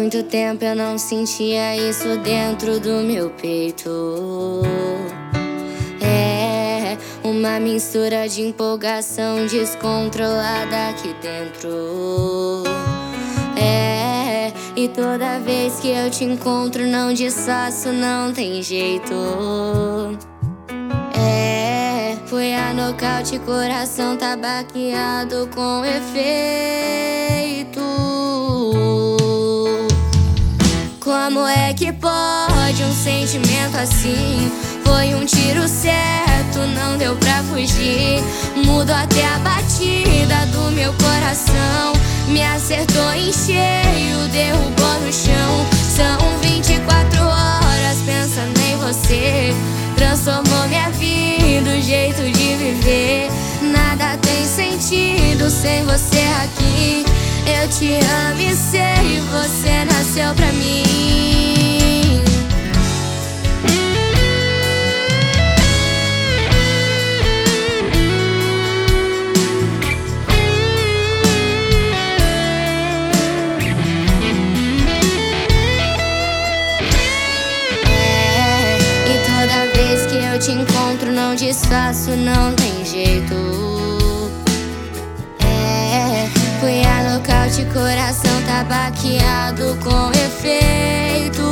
muito tempo eu não sentia isso dentro do meu peito. É uma mistura de empolgação descontrolada aqui dentro. E toda vez que eu te encontro não disfarço, não tem jeito. Foi a nocaute, coração tá baqueado com efeito. Como é que pode um sentimento assim? Foi um tiro certo, não deu pra fugir. Mudou até a batida do meu coração. Me acertou em cheio, derrubou no chão. São 24 horas pensando em você. Transformou minha vida, o jeito de viver. Nada tem sentido sem você aqui. Eu te amo e sei, você nasceu pra mim. Eu te encontro, não disfarço, não tem jeito. Fui a nocaute, coração tá baqueado com efeito.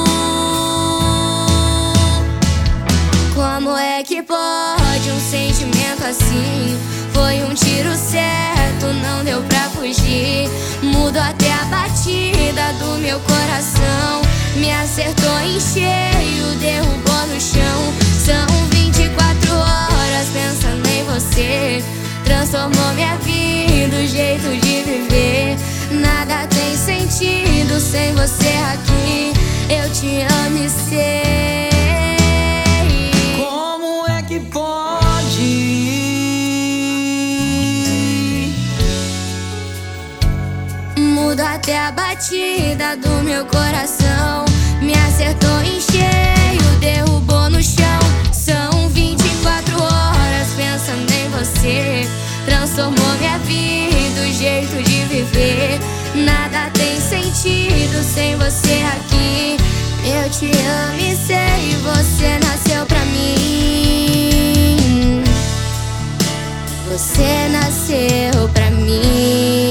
Como é que pode um sentimento assim? Foi um tiro certo, não deu pra fugir. Mudou até a batida do meu coração. Me acertou em cheio, derrubou no chão. São 24 horas pensando em você. Transformou minha vida, o jeito de viver. Nada tem sentido sem você aqui. Eu te amo e sei. Como é que pode? Mudou até a batida do meu coração. Me acertou em cheio, derrubou no chão. São 24 horas pensando em você. Transformou minha vida, o jeito de viver. Nada tem sentido sem você aqui. Eu te amo e sei, você nasceu pra mim. Você nasceu pra mim.